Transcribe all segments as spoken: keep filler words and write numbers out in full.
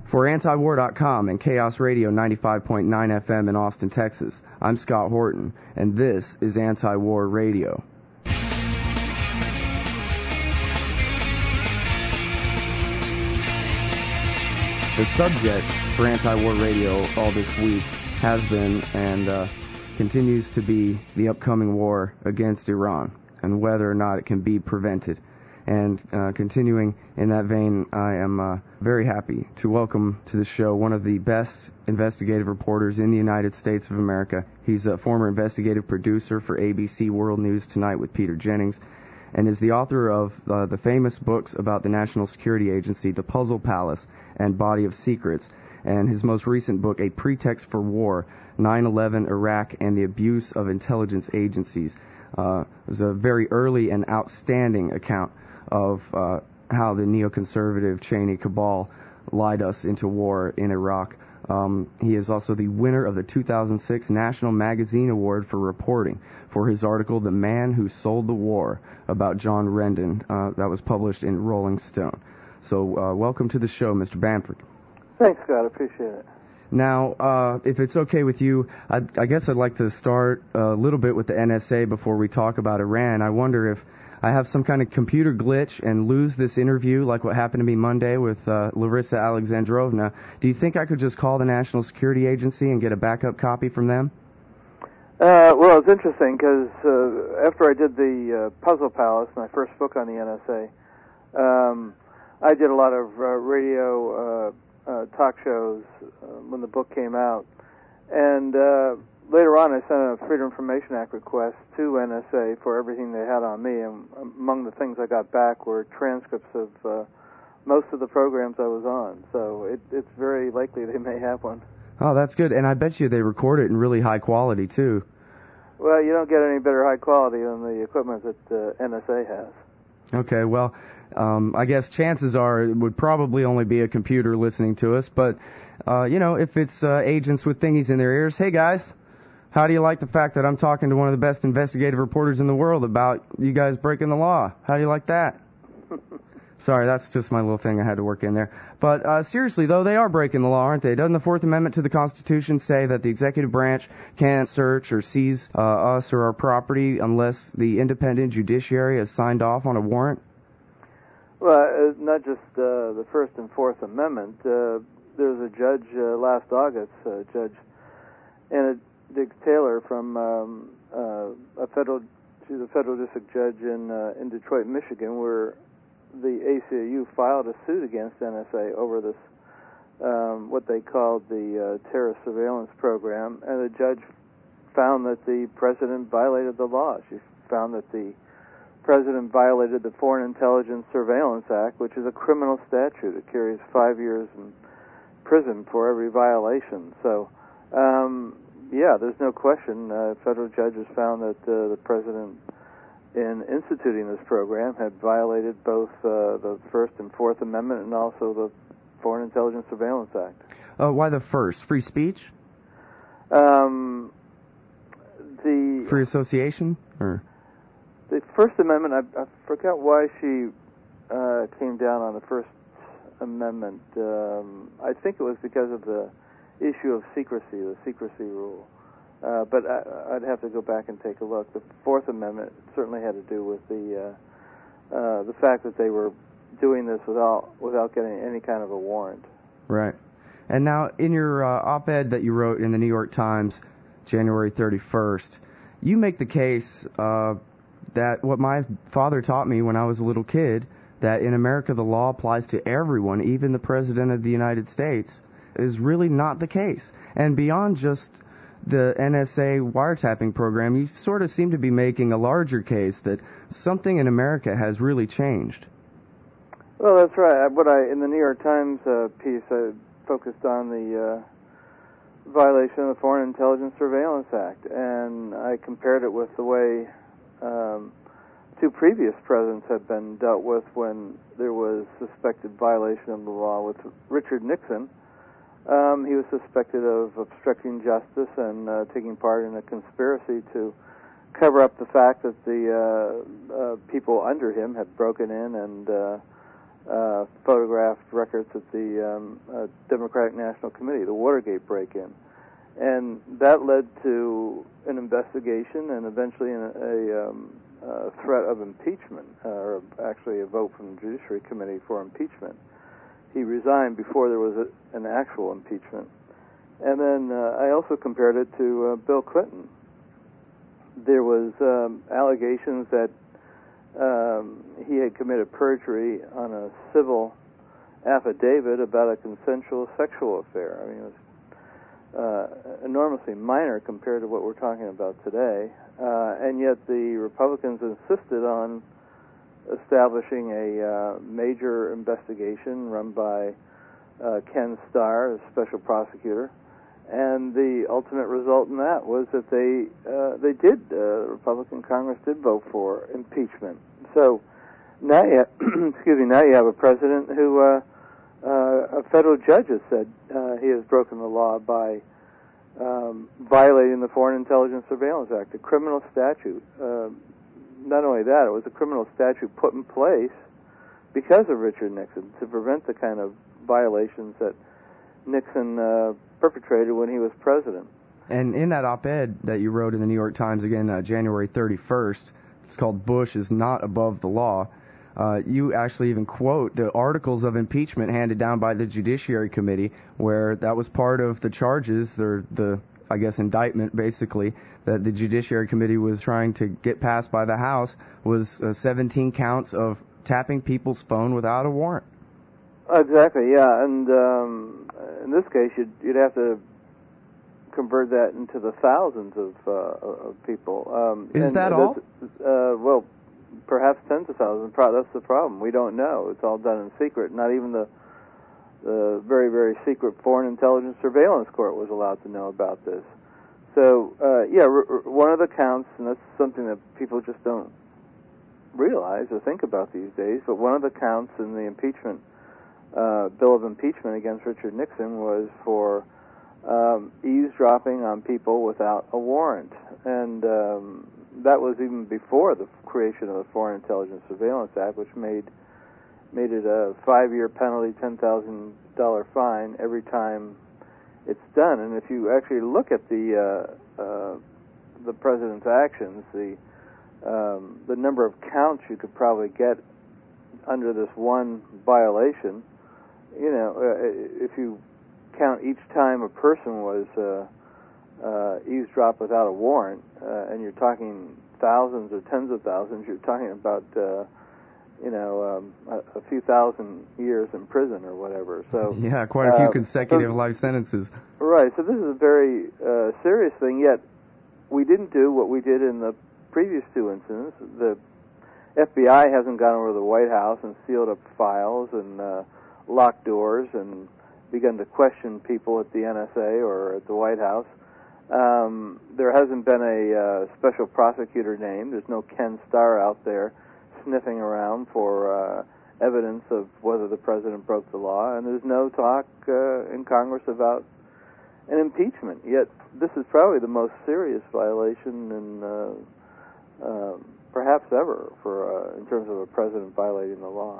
For Antiwar dot com and Chaos Radio ninety-five point nine F M in Austin, Texas, I'm Scott Horton, and this is Anti-War Radio. The subject for Anti-War Radio all this week has been and uh, continues to be the upcoming war against Iran and whether or not it can be prevented. And uh, continuing in that vein, I am uh, very happy to welcome to the show one of the best investigative reporters in the United States of America. He's a former investigative producer for A B C World News Tonight with Peter Jennings, and is the author of uh, the famous books about the National Security Agency, The Puzzle Palace and Body of Secrets, and his most recent book, A Pretext for War, nine eleven, Iraq, and the Abuse of Intelligence Agencies. Uh, it was a very early and outstanding account of uh, how the neoconservative Cheney cabal lied us into war in Iraq. Um, he is also the winner of the two thousand six National Magazine Award for reporting for his article, The Man Who Sold the War, about John Rendon, uh, that was published in Rolling Stone. So uh, welcome to the show, Mister Bamford. Thanks, Scott. I appreciate it. Now, uh, if it's okay with you, I, I guess I'd like to start a little bit with the N S A before we talk about Iran. I wonder if I have some kind of computer glitch and lose this interview like what happened to me Monday with uh, Larissa Alexandrovna. Do you think I could just call the National Security Agency and get a backup copy from them? Uh, well, it's interesting because uh, after I did the uh, Puzzle Palace, my first book on the N S A, um, I did a lot of uh, radio uh, uh, talk shows uh, when the book came out. And uh, later on, I sent a Freedom Information Act request to N S A for everything they had on me, and among the things I got back were transcripts of uh, most of the programs I was on. So it, it's very likely they may have one. Oh, that's good. And I bet you they record it in really high quality, too. Well, you don't get any better high quality than the equipment that uh, N S A has. Okay, well, um, I guess chances are it would probably only be a computer listening to us, but, uh, you know, if it's uh, agents with thingies in their ears, hey, guys, how do you like the fact that I'm talking to one of the best investigative reporters in the world about you guys breaking the law? How do you like that? Sorry, that's just my little thing I had to work in there. But uh, seriously, though, they are breaking the law, aren't they? Doesn't the Fourth Amendment to the Constitution say that the executive branch can't search or seize uh, us or our property unless the independent judiciary has signed off on a warrant? Well, uh, not just uh, the First and Fourth Amendment. Uh, there was a judge uh, last August, uh, Judge Anna Diggs Taylor from um, uh, a federal, she's a federal district judge in uh, in Detroit, Michigan, where the A C L U filed a suit against N S A over this, um, what they called the uh, terrorist surveillance program, and the judge found that the president violated the law. She found that the president violated the Foreign Intelligence Surveillance Act, which is a criminal statute. It carries five years in prison for every violation. So, um, yeah, there's no question. Uh, federal judges found that uh, the president, in instituting this program, had violated both uh, the First and Fourth Amendment and also the Foreign Intelligence Surveillance Act. Uh, why the first? Free speech? Um, the Free association? Or the First Amendment, I, I forgot why she uh, came down on the First Amendment. Um, I think it was because of the issue of secrecy, the secrecy rule. Uh, but I, I'd have to go back and take a look. The Fourth Amendment certainly had to do with the uh, uh, the fact that they were doing this without without getting any kind of a warrant. Right. And now, in your uh, op-ed that you wrote in the New York Times, January thirty-first, you make the case uh, that what my father taught me when I was a little kid, that in America the law applies to everyone, even the President of the United States, is really not the case. And beyond just the N S A wiretapping program, you sort of seem to be making a larger case that something in America has really changed. Well, that's right. What I in the New York Times uh, piece, I focused on the uh, violation of the Foreign Intelligence Surveillance Act, and I compared it with the way um, two previous presidents had been dealt with when there was suspected violation of the law. With Richard Nixon, Um, he was suspected of obstructing justice and uh, taking part in a conspiracy to cover up the fact that the uh, uh, people under him had broken in and uh, uh, photographed records at the um, uh, Democratic National Committee, the Watergate break-in. And that led to an investigation and eventually an, a, um, a threat of impeachment, uh, or actually a vote from the Judiciary Committee for impeachment. He resigned before there was a, an actual impeachment. And then uh, I also compared it to uh, Bill Clinton. There was um, allegations that um, he had committed perjury on a civil affidavit about a consensual sexual affair. I mean, it was uh, enormously minor compared to what we're talking about today. Uh, and yet the Republicans insisted on establishing a uh, major investigation run by uh, Ken Starr, the special prosecutor. And the ultimate result in that was that they uh, they did, uh, Republican Congress did vote for impeachment. So now you have, excuse me, now you have a president who uh, uh, a federal judge has said uh, he has broken the law by um, violating the Foreign Intelligence Surveillance Act, a criminal statute. Uh, not only that, it was a criminal statute put in place because of Richard Nixon to prevent the kind of violations that Nixon uh, perpetrated when he was president. And in that op-ed that you wrote in the New York Times, again, uh, January thirty-first, it's called Bush is Not Above the Law, uh, you actually even quote the articles of impeachment handed down by the Judiciary Committee, where that was part of the charges, the, the I guess, indictment, basically, that the Judiciary Committee was trying to get passed by the House, was uh, seventeen counts of tapping people's phone without a warrant. Exactly, yeah, and um, in this case, you'd, you'd have to convert that into the thousands of, uh, of people. Um, Is and that all? Uh, well, perhaps tens of thousands. That's the problem. We don't know. It's all done in secret. Not even the the very, very secret Foreign Intelligence Surveillance Court was allowed to know about this. So, uh, yeah, r- r- one of the counts, and that's something that people just don't realize or think about these days, but one of the counts in the impeachment Uh, bill of impeachment against Richard Nixon was for um, eavesdropping on people without a warrant, and um, that was even before the creation of the Foreign Intelligence Surveillance Act, which made made it a five-year penalty, ten thousand dollar fine every time it's done. And if you actually look at the uh, uh, the president's actions, the um, the number of counts you could probably get under this one violation. You know, uh, if you count each time a person was uh, uh, eavesdropped without a warrant, uh, and you're talking thousands or tens of thousands, you're talking about, uh, you know, um, a, a few thousand years in prison or whatever. So yeah, quite a few uh, consecutive so, life sentences. Right. So this is a very uh, serious thing. Yet we didn't do what we did in the previous two incidents. The F B I hasn't gone over to the White House and sealed up files and uh, locked doors and begun to question people at the N S A or at the White House. Um, there hasn't been a uh, special prosecutor named. There's no Ken Starr out there sniffing around for uh, evidence of whether the president broke the law, and there's no talk uh, in Congress about an impeachment. Yet this is probably the most serious violation in uh, uh, perhaps ever for uh, in terms of a president violating the law.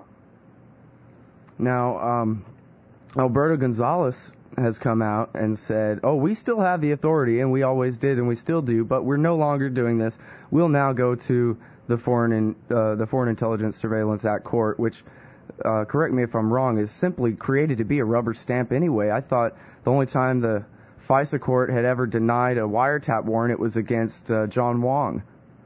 Now, um, Alberto Gonzales has come out and said, oh, we still have the authority, and we always did, and we still do, but we're no longer doing this. We'll now go to the Foreign in, uh, the Foreign Intelligence Surveillance Act Court, which, uh, correct me if I'm wrong, is simply created to be a rubber stamp anyway. I thought the only time the FISA court had ever denied a wiretap warrant, it was against uh, John Wong.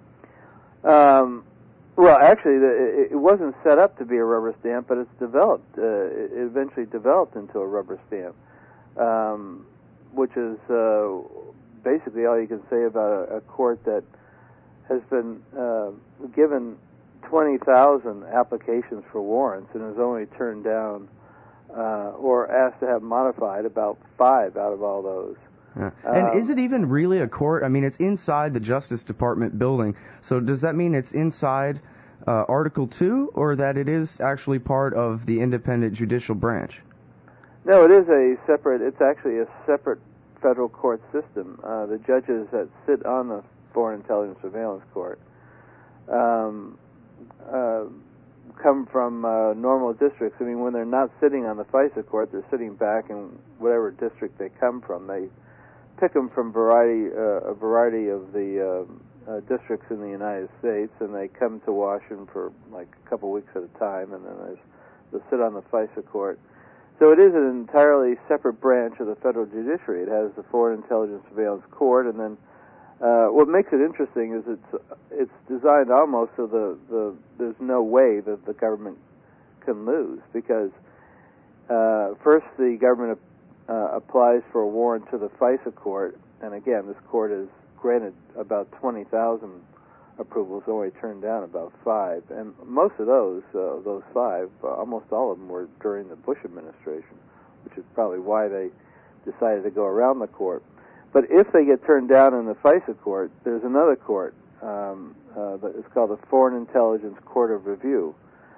Um, well, actually, the, it wasn't set up to be a rubber stamp, but it's developed. Uh, it eventually developed into a rubber stamp, um, which is uh, basically all you can say about a, a court that has been uh, given twenty thousand applications for warrants and has only turned down uh, or asked to have modified about five out of all those. Yeah. And Um, is it even really a court? I mean, it's inside the Justice Department building. So does that mean it's inside uh, Article two, or that it is actually part of the independent judicial branch? No, it is a separate, it's actually a separate federal court system. Uh, the judges that sit on the Foreign Intelligence Surveillance Court um, uh, come from uh, normal districts. I mean, when they're not sitting on the FISA court, they're sitting back in whatever district they come from. They pick them from variety, uh, a variety of the uh, uh, districts in the United States, and they come to Washington for like a couple weeks at a time, and then there's, they'll sit on the FISA court. So it is an entirely separate branch of the federal judiciary. It has the Foreign Intelligence Surveillance Court, and then Uh, what makes it interesting is it's it's designed almost so the, the there's no way that the government can lose, because uh, first the government uh, applies for a warrant to the FISA court, and again this court has granted about twenty thousand approvals, only turned down about five, and most of those uh, those five, uh, almost all of them were during the Bush administration, which is probably why they decided to go around the court. But if they get turned down in the FISA court, there's another court. Um, uh, that is called the Foreign Intelligence Court of Review,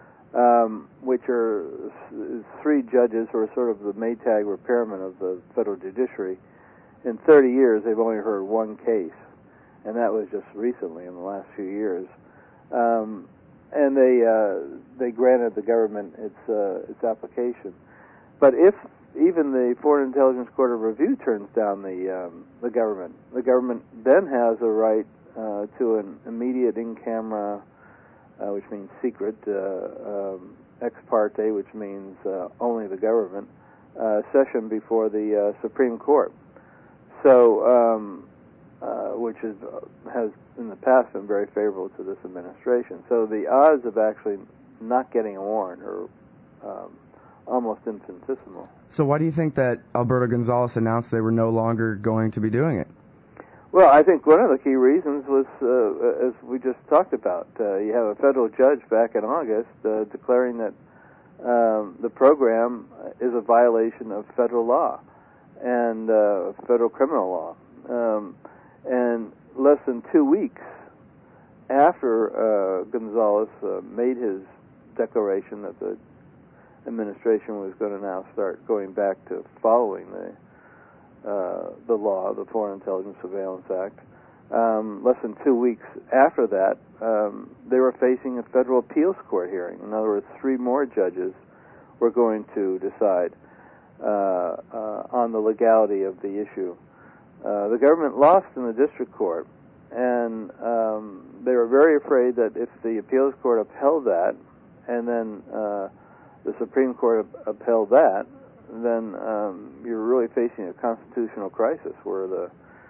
um, which are three judges who are sort of the Maytag repairmen of the federal judiciary. In thirty years, they've only heard one case, and that was just recently in the last few years. Um, and they uh, they granted the government its uh, its application. But if even the Foreign Intelligence Court of Review turns down the um, the government, the government then has a right uh, to an immediate in-camera, uh, which means secret, uh, um, ex parte, which means uh, only the government, uh, session before the uh, Supreme Court. So, um, uh, which is, has in the past been very favorable to this administration. So the odds of actually not getting a warrant are um, almost infinitesimal. So why do you think that Alberto Gonzales announced they were no longer going to be doing it? Well, I think one of the key reasons was, uh, as we just talked about, uh, you have a federal judge back in August uh, declaring that um, the program is a violation of federal law and uh, federal criminal law. Um, and less than two weeks after uh, Gonzales uh, made his declaration that the administration was going to now start going back to following the uh, the law, the Foreign Intelligence Surveillance Act. Um, less than two weeks after that, um, they were facing a federal appeals court hearing. In other words, three more judges were going to decide uh, uh, on the legality of the issue. Uh, the government lost in the district court, and um, they were very afraid that if the appeals court upheld that, and then uh, the Supreme Court upheld that, then um, you're really facing a constitutional crisis where the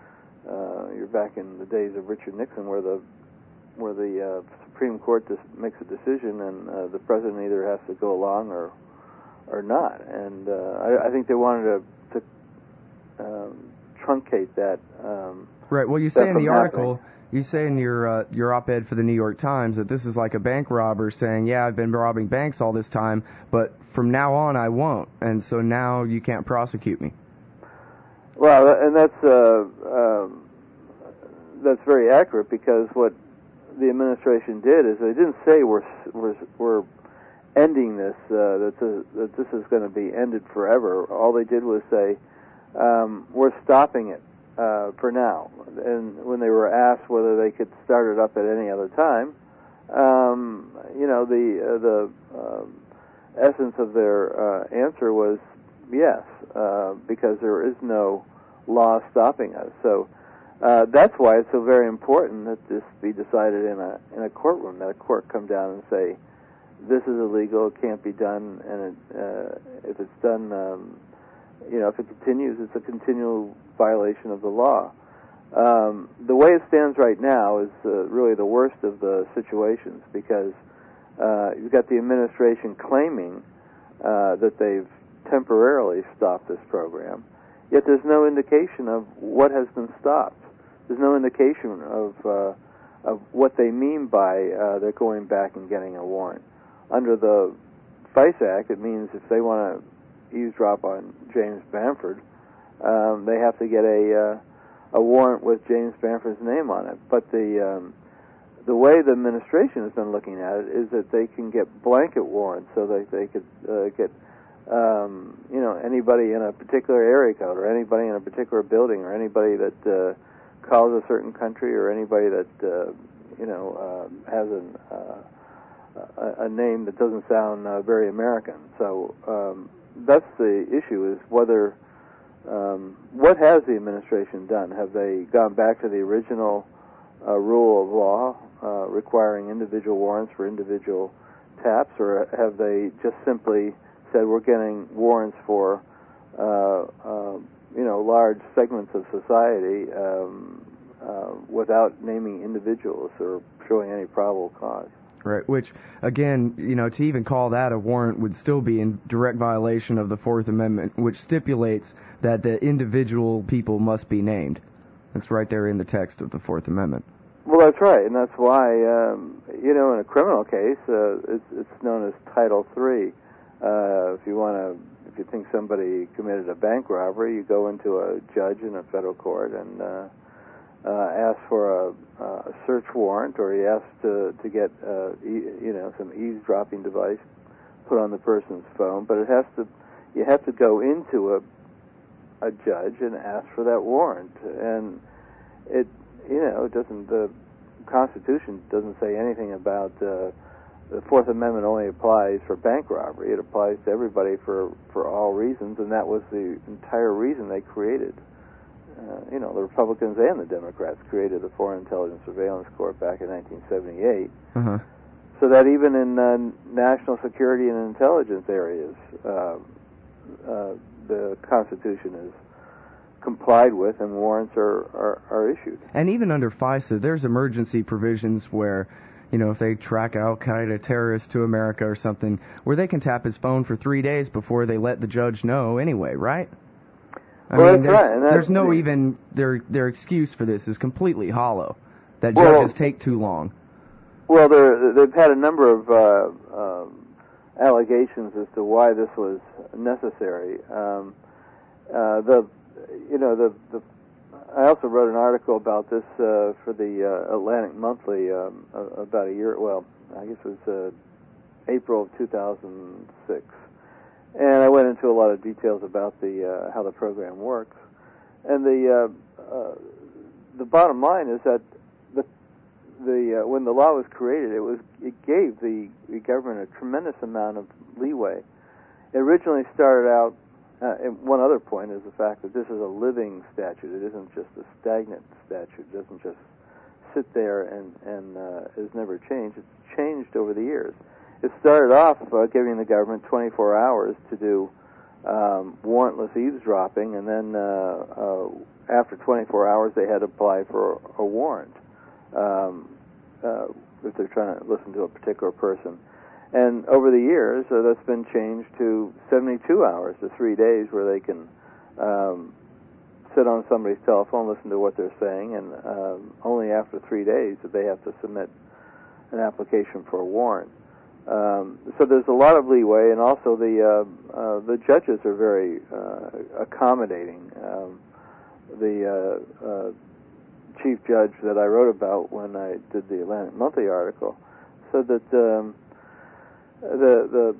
uh, you're back in the days of Richard Nixon, where the where the uh, Supreme Court just makes a decision and uh, the president either has to go along or or not. And uh, I, I think they wanted to, to um, truncate that. Um, right. Well, you say in the article. Happening. You say in your uh, your op-ed for the New York Times that this is like a bank robber saying, yeah, I've been robbing banks all this time, but from now on I won't, and so now you can't prosecute me. Well, and that's uh, um, that's very accurate, because what the administration did is they didn't say we're we're, we're ending this, uh, that, this that this is going to be ended forever. All they did was say um, we're stopping it. Uh, for now. And when they were asked whether they could start it up at any other time, um, you know, the uh, the uh, essence of their uh, answer was yes, uh, because there is no law stopping us. So uh, that's why it's so very important that this be decided in a in a courtroom, that a court come down and say this is illegal, it can't be done, and it, uh, if it's done, um, you know, if it continues, it's a continual violation of the law. Um, the way it stands right now is uh, really the worst of the situations, because uh, you've got the administration claiming uh, that they've temporarily stopped this program, yet there's no indication of what has been stopped. There's no indication of uh, of what they mean by uh, they're going back and getting a warrant. Under the FISA Act, it means if they want to eavesdrop on James Bamford, Um, they have to get a uh, a warrant with James Bamford's name on it. But the um, the way the administration has been looking at it is that they can get blanket warrants, so that they could uh, get um, you know anybody in a particular area code, or anybody in a particular building, or anybody that uh, calls a certain country, or anybody that uh, you know uh, has an uh, a, a name that doesn't sound uh, very American. So um, that's the issue: is whether um, what has the administration done? Have they gone back to the original uh, rule of law uh, requiring individual warrants for individual taps, or have they just simply said we're getting warrants for uh, uh, you know large segments of society um, uh, without naming individuals or showing any probable cause? Right, which, again, you know, to even call that a warrant would still be in direct violation of the Fourth Amendment, which stipulates that the individual people must be named. That's right there in the text of the Fourth Amendment. Well, that's right, and that's why, um, you know, in a criminal case, uh, it's, it's known as Title three. Uh, if you want to, if you think somebody committed a bank robbery, you go into a judge in a federal court and uh, uh, ask for a, a search warrant, or you ask to to get, uh, e- you know, some eavesdropping device put on the person's phone. But it has to, you have to go into a a judge and ask for that warrant, and it, you know, it doesn't. The Constitution doesn't say anything about. Uh, The Fourth Amendment only applies for bank robbery. It applies to everybody for, for all reasons, and that was the entire reason they created. Uh, you know, the Republicans and the Democrats created the Foreign Intelligence Surveillance Court back in nineteen seventy-eight, uh-huh. so that even in uh, national security and intelligence areas, uh, uh, the Constitution is complied with and warrants are, are, are issued. And even under FISA, there's emergency provisions where, you know, if they track Al-Qaeda terrorists to America or something, where they can tap his phone for three days before they let the judge know anyway, right? I well, mean, that's there's, right. And that's, there's no even, their their excuse for this is completely hollow, that well, judges take too long. Well, they've had a number of uh, um, allegations as to why this was necessary. Um, uh, the, you know, the, the I also wrote an article about this uh, for the uh, Atlantic Monthly um, about a year, well, I guess it was uh, April of two thousand six. And I went into a lot of details about the uh, how the program works. And the uh, uh, the bottom line is that the the uh, when the law was created, it was it gave the, the government a tremendous amount of leeway. It originally started out. Uh, and one other point is the fact that this is a living statute. It isn't just a stagnant statute. It doesn't just sit there and, and uh, is never changed. It's changed over the years. It started off uh, giving the government twenty-four hours to do um, warrantless eavesdropping, and then uh, uh, after twenty-four hours they had to apply for a warrant um, uh, if they're trying to listen to a particular person. And over the years, uh, that's been changed to seventy-two hours, to three days, where they can um, sit on somebody's telephone, listen to what they're saying, and um, only after three days do they have to submit an application for a warrant. Um, so there's a lot of leeway, and also the uh, uh, the judges are very uh, accommodating. Um, the uh, uh, chief judge that I wrote about when I did the Atlantic Monthly article said that. Um, The, the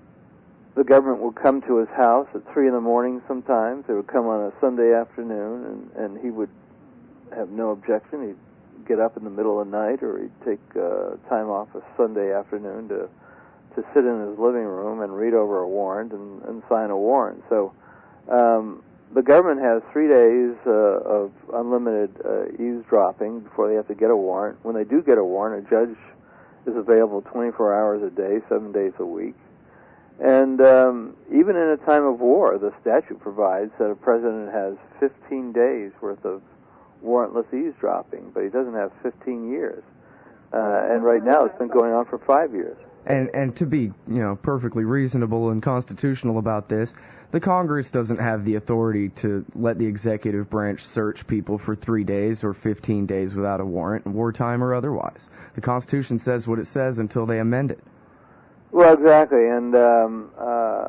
the government would come to his house at three in the morning sometimes. They would come on a Sunday afternoon, and, and he would have no objection. He'd get up in the middle of the night, or he'd take uh, time off a Sunday afternoon to to sit in his living room and read over a warrant and, and sign a warrant. So um, the government has three days uh, of unlimited uh, eavesdropping before they have to get a warrant. When they do get a warrant, a judge is available twenty-four hours a day, seven days a week. And um, even in a time of war, the statute provides that a president has fifteen days worth of warrantless eavesdropping, but he doesn't have fifteen years. Uh, and right now it's been going on for five years. And and to be, you know, perfectly reasonable and constitutional about this, the Congress doesn't have the authority to let the executive branch search people for three days or fifteen days without a warrant, wartime or otherwise. The Constitution says what it says until they amend it. Well, exactly, and um, uh,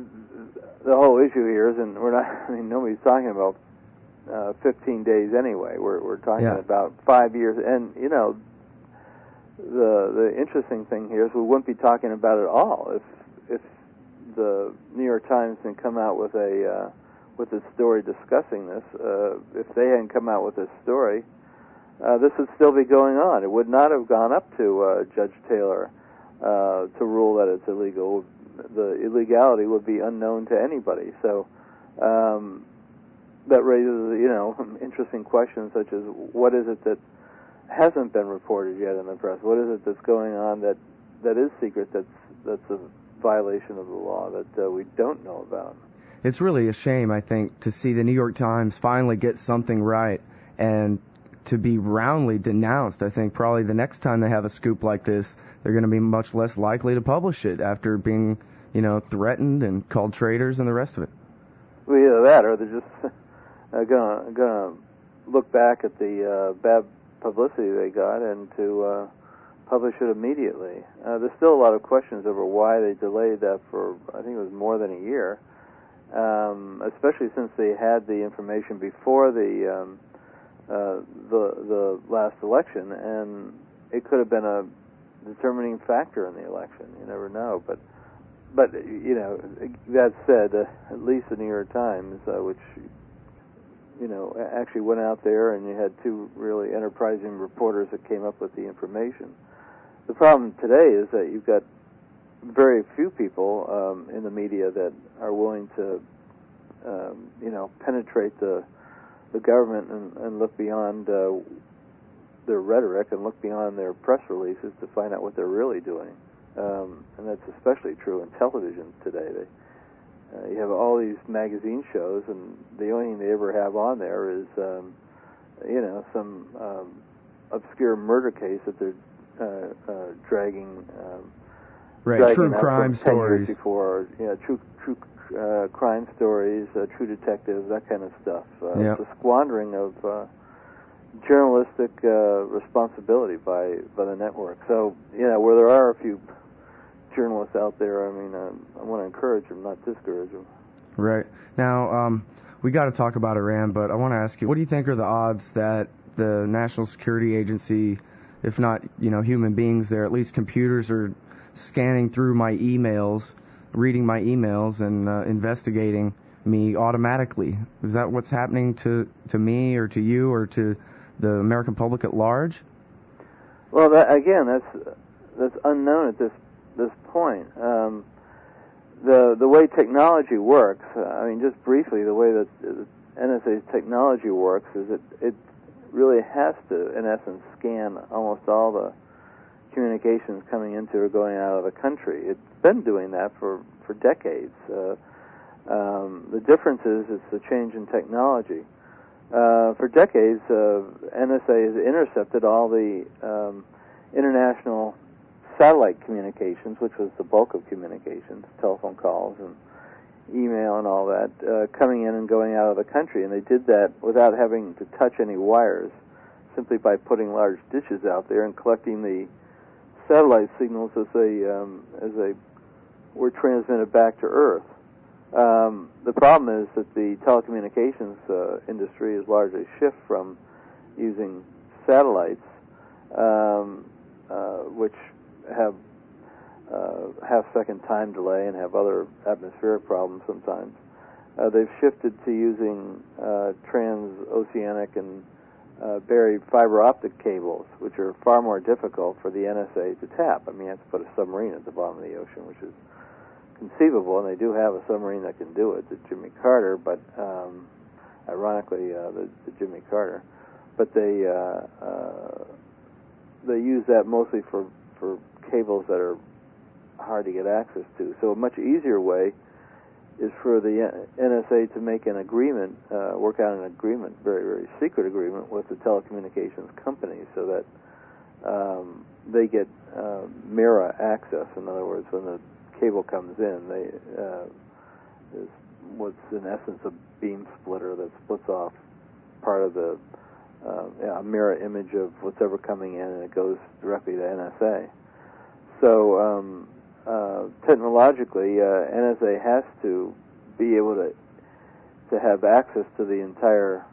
the whole issue here is, and we're not, I mean, nobody's talking about uh, fifteen days anyway. We're we're talking yeah. about five years, and, you know, the the interesting thing here is we wouldn't be talking about it all if if the New York Times didn't come out with a uh, with a story discussing this. Uh, if they hadn't come out with this story, uh, this would still be going on. It would not have gone up to uh, Judge Taylor uh, to rule that it's illegal. The illegality would be unknown to anybody. So um, that raises, you know, interesting questions such as what is it that hasn't been reported yet in the press? What is it that's going on that that is secret? That's that's a violation of the law that uh, we don't know about. It's really a shame, I think, to see the New York Times finally get something right and to be roundly denounced. I think probably the next time they have a scoop like this, they're going to be much less likely to publish it after being, you know, threatened and called traitors and the rest of it. Well, either that or they're just uh, gonna gonna look back at the uh, bad publicity they got and to uh, publish it immediately. Uh, there's still a lot of questions over why they delayed that for, I think it was more than a year, um, especially since they had the information before the um, uh, the the last election, and it could have been a determining factor in the election. You never know, but but you know, that said, uh, at least the New York Times, uh, which you know, actually went out there, and you had two really enterprising reporters that came up with the information. The problem today is that you've got very few people um, in the media that are willing to, um, you know, penetrate the the government and, and look beyond uh, their rhetoric and look beyond their press releases to find out what they're really doing. Um, and that's especially true in television today. They, Uh, you have all these magazine shows, and the only thing they ever have on there is, um, you know, some um, obscure murder case that they're uh, uh, dragging. Um, right, dragging true crime stories. Before, you know, true true uh, crime stories, uh, True Detective, that kind of stuff. Uh, yep. It's a squandering of uh, journalistic uh, responsibility by by the network. So, you know, where there are a few journalists out there, I mean, uh, I want to encourage them, not discourage them. Right. Now, um, we got to talk about Iran, but I want to ask you, what do you think are the odds that the National Security Agency, if not, you know, human beings there, at least computers are scanning through my emails, reading my emails, and uh, investigating me automatically? Is that what's happening to, to me or to you or to the American public at large? Well, that, again, that's that's unknown at this this point. Um, the the way technology works, uh, I mean, just briefly, the way that the N S A's technology works is it it really has to, in essence, scan almost all the communications coming into or going out of the country. It's been doing that for for decades. Uh, um, the difference is it's a change in technology. Uh, for decades, uh, N S A has intercepted all the um, international satellite communications, which was the bulk of communications, telephone calls and email and all that, uh, coming in and going out of the country. And they did that without having to touch any wires, simply by putting large dishes out there and collecting the satellite signals as they um, as they were transmitted back to Earth. Um, the problem is that the telecommunications uh, industry has largely shifted from using satellites, um, uh, which have uh, half-second time delay and have other atmospheric problems sometimes. Uh, they've shifted to using uh, transoceanic and uh, buried fiber optic cables, which are far more difficult for the N S A to tap. I mean, you have to put a submarine at the bottom of the ocean, which is conceivable, and they do have a submarine that can do it, the Jimmy Carter, but um, ironically, uh, the, the Jimmy Carter. But they uh, uh, they use that mostly for for cables that are hard to get access to. So a much easier way is for the N S A to make an agreement, uh, work out an agreement, very, very secret agreement with the telecommunications company so that um, they get uh, mirror access. In other words, when the cable comes in, they uh, is what's in essence a beam splitter that splits off part of the uh, yeah, a mirror image of what's ever coming in, and it goes directly to N S A. So um, uh, technologically, uh, N S A has to be able to to have access to the entire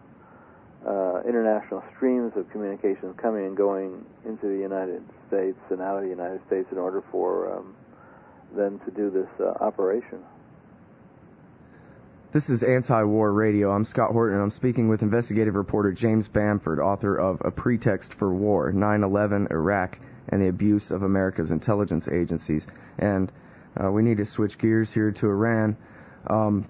uh, international streams of communications coming and going into the United States and out of the United States in order for um, them to do this uh, operation. This is Anti-War Radio. I'm Scott Horton, and I'm speaking with investigative reporter James Bamford, author of A Pretext for War, nine eleven, Iraq, and the abuse of America's intelligence agencies. And uh, we need to switch gears here to Iran. Um,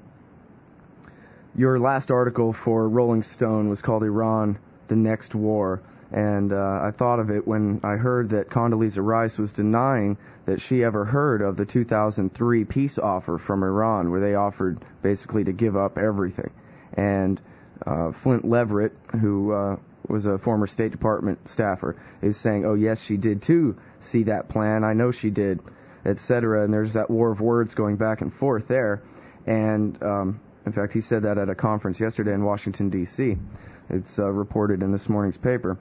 your last article for Rolling Stone was called Iran, the Next War. And uh, I thought of it when I heard that Condoleezza Rice was denying that she ever heard of the two thousand three peace offer from Iran, where they offered basically to give up everything. And uh, Flint Leverett, who uh, was a former State Department staffer, is saying, oh, yes, she did too see that plan. I know she did, et cetera. And there's that war of words going back and forth there. And, um, in fact, he said that at a conference yesterday in Washington, D C It's uh, reported in this morning's paper.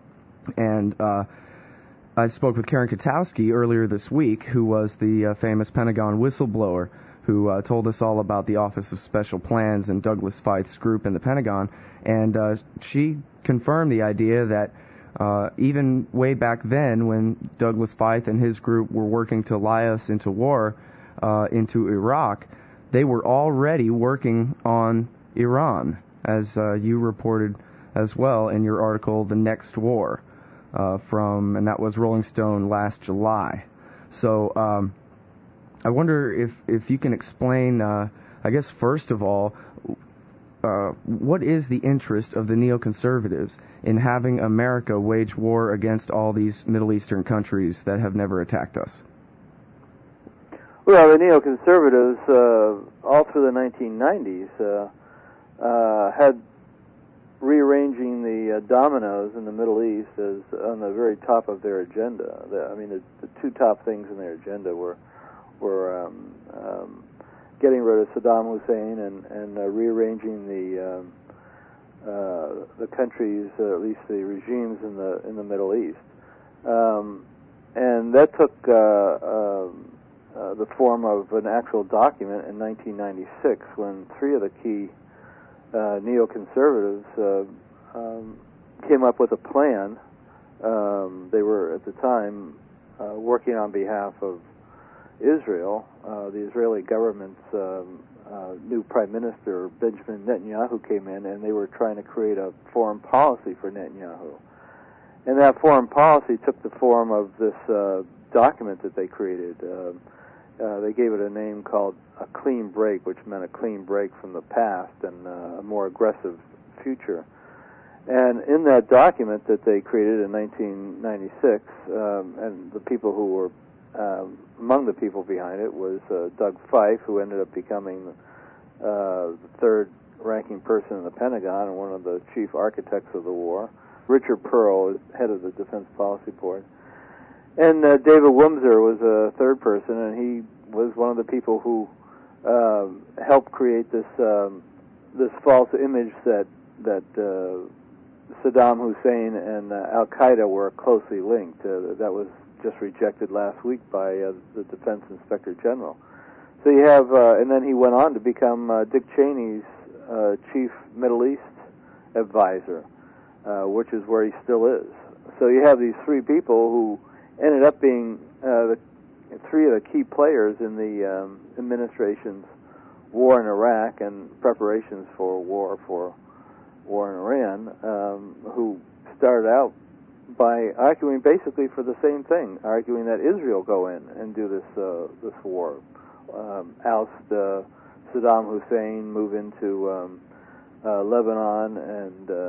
And uh, I spoke with Karen Katowski earlier this week, who was the uh, famous Pentagon whistleblower, who uh, told us all about the Office of Special Plans and Douglas Feith's group in the Pentagon. And uh, she confirmed the idea that uh, even way back then, when Douglas Feith and his group were working to lie us into war, uh, into Iraq, they were already working on Iran, as uh, you reported as well in your article, The Next War. Uh, from, and that was Rolling Stone last July. So um, I wonder if, if you can explain, uh, I guess first of all, uh, what is the interest of the neoconservatives in having America wage war against all these Middle Eastern countries that have never attacked us? Well, the neoconservatives, uh, all through the nineteen nineties, uh, uh, had rearranging the uh, dominoes in the Middle East as on the very top of their agenda. The, I mean, the, the two top things in their agenda were were um, um, getting rid of Saddam Hussein and, and uh, rearranging the um, uh, the countries, uh, at least the regimes in the in the Middle East, um, and that took uh, uh, uh, the form of an actual document in nineteen ninety-six when three of the key Uh, neoconservatives uh, um, came up with a plan. Um, they were, at the time, uh, working on behalf of Israel. Uh, the Israeli government's um, uh, new prime minister, Benjamin Netanyahu, came in, and they were trying to create a foreign policy for Netanyahu. And that foreign policy took the form of this uh, document that they created. Uh, Uh, they gave it a name called A Clean Break, which meant a clean break from the past and uh, a more aggressive future. And in that document that they created in nineteen ninety-six, um, and the people who were um, among the people behind it was uh, Doug Feith, who ended up becoming uh, the third-ranking person in the Pentagon and one of the chief architects of the war. Richard Pearl is head of the Defense Policy Board. And uh, David Wimser was a third person, and he was one of the people who uh, helped create this um, this false image that that uh, Saddam Hussein and uh, Al Qaeda were closely linked. Uh, that was just rejected last week by uh, the Defense Inspector General. So you have, uh, and then he went on to become uh, Dick Cheney's uh, chief Middle East advisor, uh, which is where he still is. So you have these three people who ended up being uh, the three of the key players in the um, administration's war in Iraq and preparations for war for war in Iran, um, who started out by arguing basically for the same thing, arguing that Israel go in and do this uh, this war, um, oust uh, Saddam Hussein, move into um, uh, Lebanon and uh,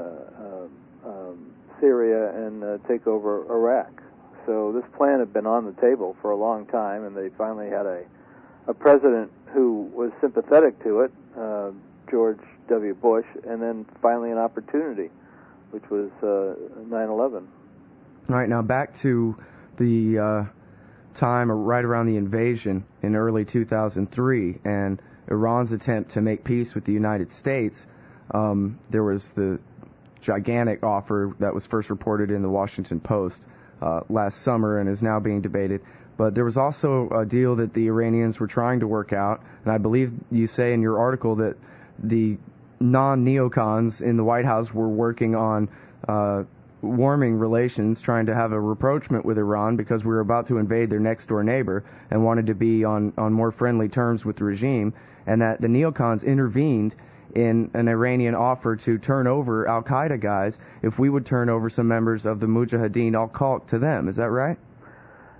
uh, um, Syria, and uh, take over Iraq. So this plan had been on the table for a long time, and they finally had a, a president who was sympathetic to it, uh, George W. Bush, and then finally an opportunity, which was uh, nine eleven. All right, now back to the uh, time right around the invasion in early two thousand three and Iran's attempt to make peace with the United States. Um, there was the gigantic offer that was first reported in the Washington Post Uh, last summer and is now being debated. But there was also a deal that the Iranians were trying to work out, and I believe you say in your article that the non-neocons in the White House were working on uh, warming relations, trying to have a rapprochement with Iran because we were about to invade their next-door neighbor and wanted to be on, on more friendly terms with the regime, and that the neocons intervened in an Iranian offer to turn over Al-Qaeda guys if we would turn over some members of the Mujahideen al-Khalq to them. Is that right?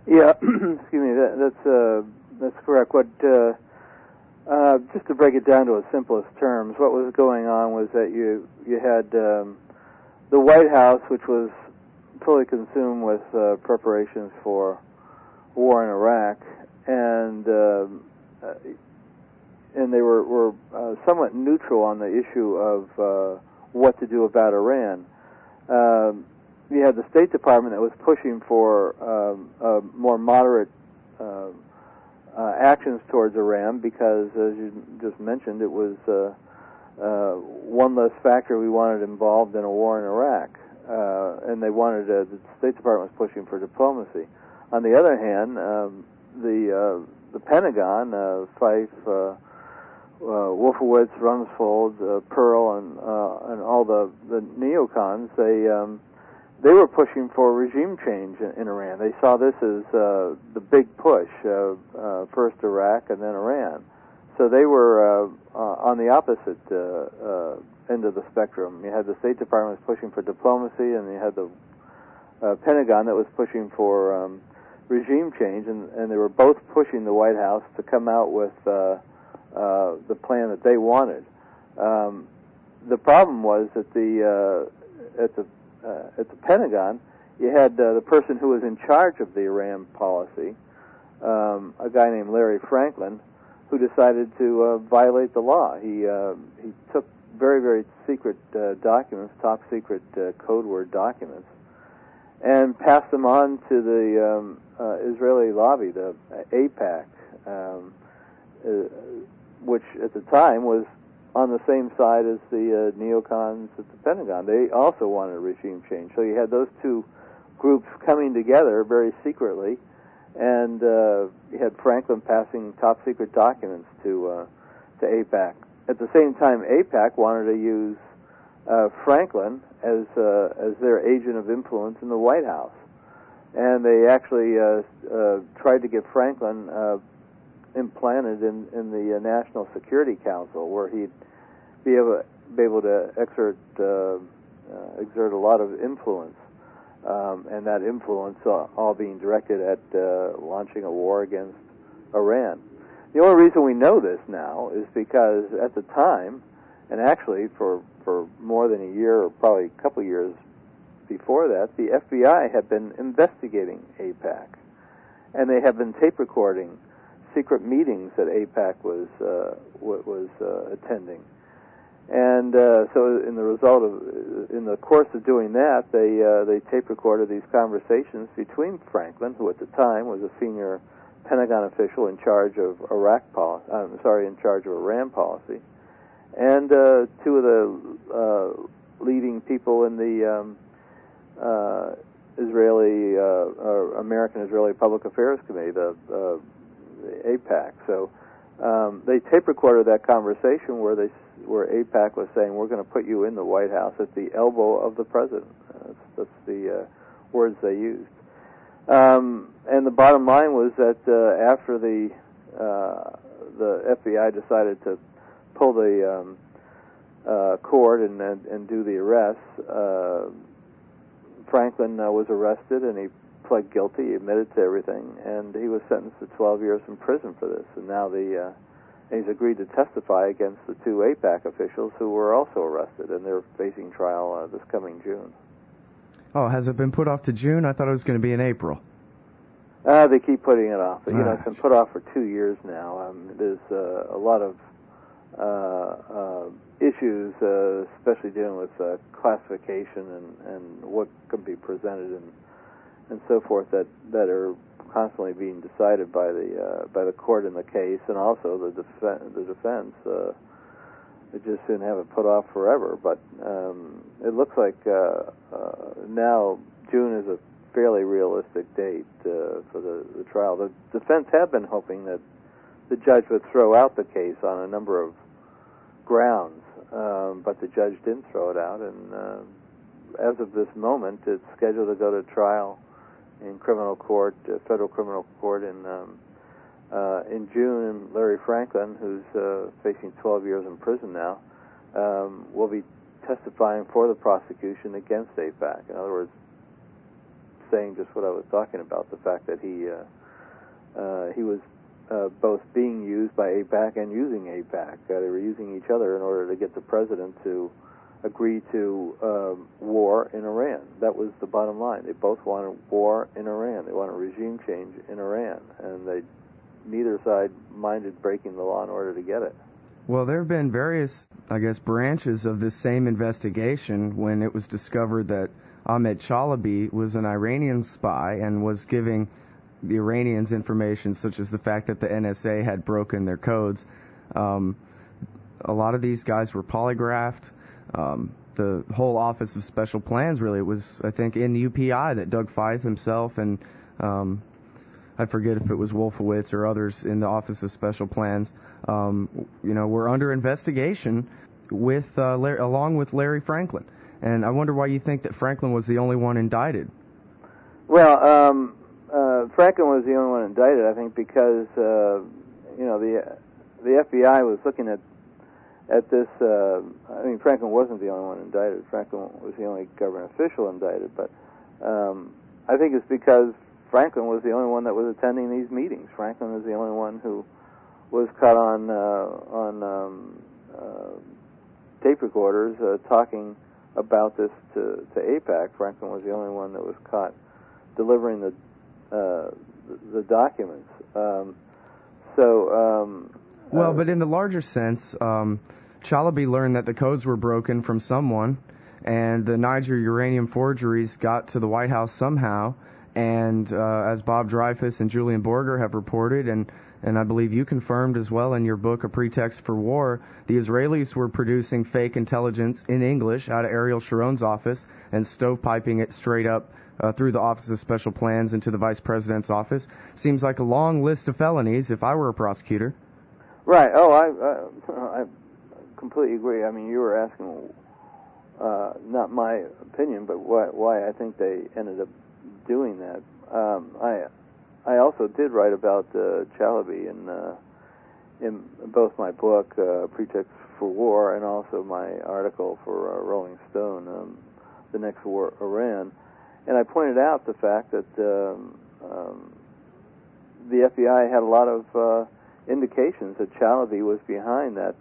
Yeah, excuse me. That, that's uh, that's correct. What uh, uh, just to break it down to its simplest terms, what was going on was that you you had um, the White House, which was totally consumed with uh, preparations for war in Iraq, and um, uh, and they were were uh, somewhat neutral on the issue of uh, what to do about Iran. Um, you had the State Department that was pushing for um, uh, more moderate uh, uh, actions towards Iran because, as you just mentioned, it was uh, uh, one less factor we wanted involved in a war in Iraq, uh, and they wanted uh, the State Department was pushing for diplomacy. On the other hand, um, the uh, the Pentagon, uh, Fife, uh, uh, Wolfowitz, Rumsfeld, uh, Pearl, and uh, and all the the neocons, they um, they were pushing for regime change in, in Iran. They saw this as uh, the big push, uh, uh, first Iraq and then Iran. So they were uh, uh, on the opposite uh, uh, end of the spectrum. You had the State Department was pushing for diplomacy, and you had the uh, Pentagon that was pushing for um, regime change, and, and they were both pushing the White House to come out with uh, uh, the plan that they wanted. Um, the problem was that the uh, at the uh, at the Pentagon, you had uh, the person who was in charge of the Iran policy, um, a guy named Larry Franklin, who decided to uh, violate the law. He uh, he took very very secret uh, documents, top secret uh, code word documents, and passed them on to the um, uh, Israeli lobby, the AIPAC, um, uh, which at the time was on the same side as the uh, neocons at the Pentagon. They also wanted a regime change. So you had those two groups coming together very secretly, and uh, you had Franklin passing top secret documents to uh, to AIPAC. At the same time, AIPAC wanted to use uh, Franklin as uh, as their agent of influence in the White House, and they actually uh, uh, tried to get Franklin uh, implanted in in the uh, National Security Council, where he'd be able be able to exert uh, uh, exert a lot of influence. Um, and that influence uh, all being directed at uh, launching a war against Iran. The only reason we know this now is because at the time, and actually for, for more than a year or probably a couple of years before that, the F B I had been investigating AIPAC, and they had been tape recording secret meetings that AIPAC was uh, was uh, attending. And uh, so, in the result of, in the course of doing that, they uh, they tape recorded these conversations between Franklin, who at the time was a senior Pentagon official in charge of Iraq policy, I'm sorry, in charge of Iran policy, and uh, two of the uh, leading people in the um, uh, Israeli uh, uh, American-Israeli Public Affairs Committee, the, uh, the AIPAC. So um, they tape recorded that conversation where they. where AIPAC was saying, we're going to put you in the White House at the elbow of the president. Uh, that's, that's the uh, words they used. Um, and the bottom line was that uh, after the uh, the F B I decided to pull the um, uh, cord and, and, and do the arrests, uh, Franklin uh, was arrested and he pled guilty, he admitted to everything, and he was sentenced to twelve years in prison for this. And now the... Uh, And he's agreed to testify against the two AIPAC officials who were also arrested, and they're facing trial uh, this coming June. Oh, has it been put off to June? I thought it was going to be in April. Uh, they keep putting it off. But, you ah. know, it's been put off for two years now. Um, there's uh, a lot of uh, uh, issues, uh, especially dealing with uh, classification and, and what can be presented and and so forth that, that are constantly being decided by the uh, by the court in the case, and also the def- the defense. Uh, they just didn't have it put off forever, but um, it looks like uh, uh, now June is a fairly realistic date uh, for the, the trial. The defense had been hoping that the judge would throw out the case on a number of grounds, um, but the judge didn't throw it out, and uh, as of this moment, it's scheduled to go to trial in criminal court, uh, federal criminal court in um, uh, in June. And Larry Franklin, who's uh, facing twelve years in prison now, um, will be testifying for the prosecution against AIPAC. In other words, saying just what I was talking about, the fact that he uh, uh, he was uh, both being used by AIPAC and using AIPAC. Uh, they were using each other in order to get the president to agree to um, war in Iran. That was the bottom line. They both wanted war in Iran. They wanted regime change in Iran, and they neither side minded breaking the law in order to get it. Well, there have been various, I guess, branches of this same investigation when it was discovered that Ahmed Chalabi was an Iranian spy and was giving the Iranians information such as the fact that the N S A had broken their codes. Um, a lot of these guys were polygraphed. Um, the whole Office of Special Plans, really, it was, I think, in U P I that Doug Feith himself and um, I forget if it was Wolfowitz or others in the Office of Special Plans, um, you know, were under investigation with uh, Larry, along with Larry Franklin. And I wonder why you think that Franklin was the only one indicted. Well, um, uh, Franklin was the only one indicted, I think, because uh, you know the the F B I was looking at at this. Uh, I mean, Franklin wasn't the only one indicted. Franklin was the only government official indicted, but um, I think it's because Franklin was the only one that was attending these meetings. Franklin was the only one who was caught on uh, on um, uh, tape recorders uh, talking about this to, to AIPAC. Franklin was the only one that was caught delivering the uh, the, the documents. Um, so, um, well, uh, but in the larger sense, um, Chalabi learned that the codes were broken from someone, and the Niger uranium forgeries got to the White House somehow. And uh, as Bob Dreyfus and Julian Borger have reported, and, and I believe you confirmed as well in your book, A Pretext for War, the Israelis were producing fake intelligence in English out of Ariel Sharon's office and stovepiping it straight up uh, through the Office of Special Plans into the Vice President's office. Seems like a long list of felonies if I were a prosecutor. Right. Oh, I, I, I completely agree. I mean, you were asking, uh, not my opinion, but why, why I think they ended up doing that. Um, I I also did write about uh, Chalabi in uh, in both my book, uh, Pretext for War, and also my article for uh, Rolling Stone, um, The Next War, Iran. And I pointed out the fact that um, um, the F B I had a lot of uh, indications that Chalabi was behind that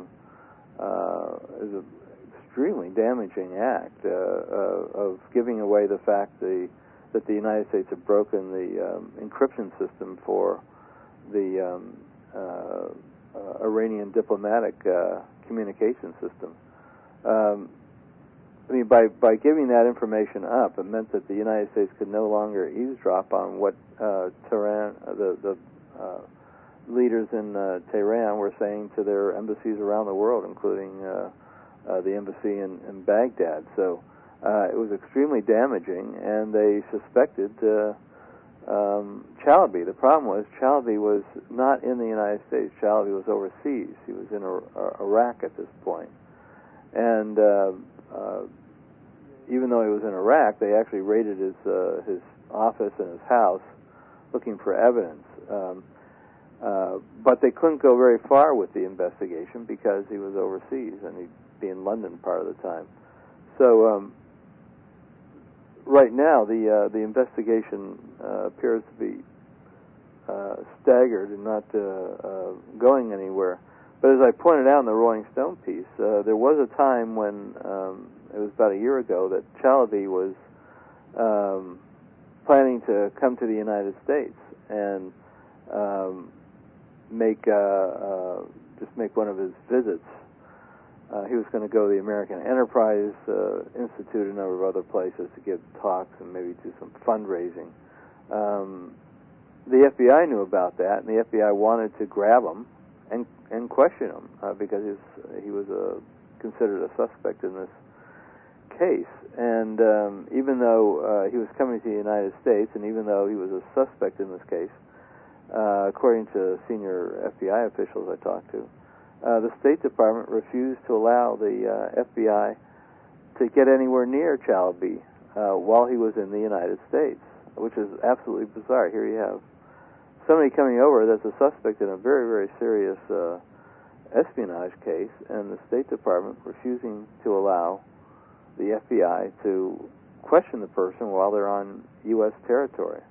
uh, uh, is an extremely damaging act uh, uh, of giving away the fact the that the United States had broken the um, encryption system for the um, uh, uh, Iranian diplomatic uh, communication system. Um, I mean, by, by giving that information up, it meant that the United States could no longer eavesdrop on what uh, Tehran, uh, the, the uh, leaders in uh, Tehran were saying to their embassies around the world, including uh, uh, the embassy in, in Baghdad. So Uh, it was extremely damaging, and they suspected uh, um, Chalabi. The problem was Chalabi was not in the United States. Chalabi was overseas. He was in Iraq at this point. And uh, uh, even though he was in Iraq, they actually raided his uh, his office and his house looking for evidence. Um, uh, but they couldn't go very far with the investigation because he was overseas, and he'd be in London part of the time. So um, right now, the uh, the investigation uh, appears to be uh, staggered and not uh, uh, going anywhere. But as I pointed out in the Rolling Stone piece, uh, there was a time when, um, it was about a year ago, that Chalabi was um, planning to come to the United States and um, make uh, uh, just make one of his visits. Uh, he was going to go to the American Enterprise uh, Institute and a number of other places to give talks and maybe do some fundraising. Um, the F B I knew about that, and the F B I wanted to grab him and and question him uh, because he was, he was a, considered a suspect in this case. And um, even though uh, he was coming to the United States, and even though he was a suspect in this case, uh, according to senior F B I officials I talked to, Uh, the State Department refused to allow the uh, F B I to get anywhere near Chalabi uh, while he was in the United States, which is absolutely bizarre. Here you have somebody coming over that's a suspect in a very, very serious uh, espionage case, and the State Department refusing to allow the F B I to question the person while they're on U S territory.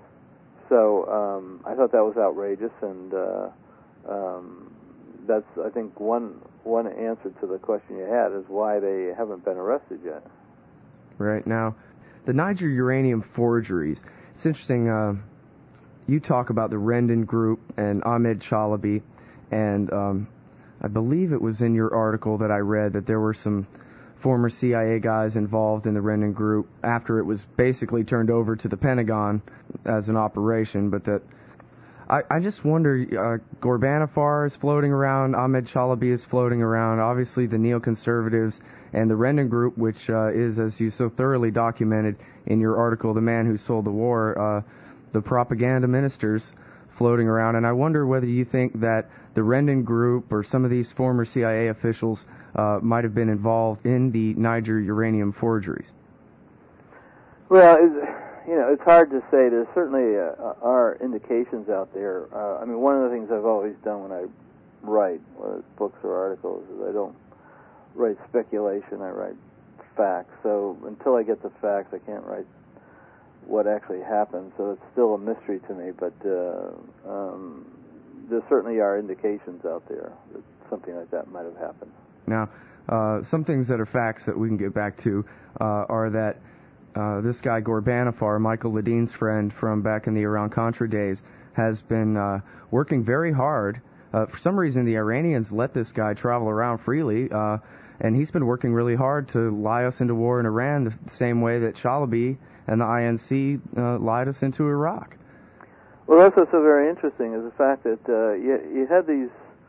So um, I thought that was outrageous, and uh, um, that's, I think, one one answer to the question you had is why they haven't been arrested yet. Right. Now, the Niger uranium forgeries, it's interesting, uh, you talk about the Rendon Group and Ahmed Chalabi, and um, I believe it was in your article that I read that there were some former C I A guys involved in the Rendon Group after it was basically turned over to the Pentagon as an operation, but that I, I just wonder, uh, Ghorbanifar is floating around, Ahmed Chalabi is floating around, obviously the neoconservatives, and the Rendon Group, which uh, is, as you so thoroughly documented in your article, The Man Who Sold the War, uh, the propaganda ministers floating around. And I wonder whether you think that the Rendon Group or some of these former C I A officials uh, might have been involved in the Niger uranium forgeries. Well, it's, you know, it's hard to say. There certainly uh, are indications out there. Uh, I mean, one of the things I've always done when I write, whether it's books or articles, is I don't write speculation, I write facts. So until I get the facts, I can't write what actually happened. So it's still a mystery to me, but uh, um, there certainly are indications out there that something like that might have happened. Now, uh, some things that are facts that we can get back to uh, are that uh, this guy Ghorbanifar, Michael Ledine's friend from back in the Iran-Contra days, has been uh, working very hard. Uh, for some reason, the Iranians let this guy travel around freely, uh, and he's been working really hard to lie us into war in Iran the same way that Chalabi and the I N C uh, lied us into Iraq. Well, that's what's so very interesting, is the fact that uh, you, you had these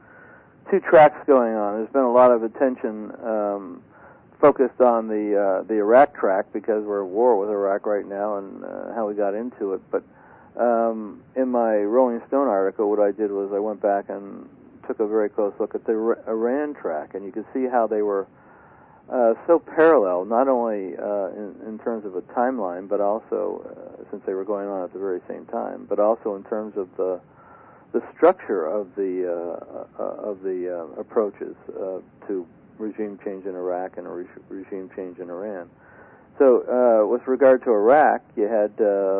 two tracks going on. There's been a lot of attention um, focused on the uh, the Iraq track because we're at war with Iraq right now and uh, how we got into it. But um, in my Rolling Stone article, what I did was I went back and took a very close look at the Iran track, and you could see how they were uh, so parallel, not only uh, in, in terms of a timeline, but also, uh, since they were going on at the very same time, but also in terms of the the structure of the uh, uh, of the uh, approaches uh, to regime change in Iraq and a re- regime change in Iran. So, uh, with regard to Iraq, you had uh,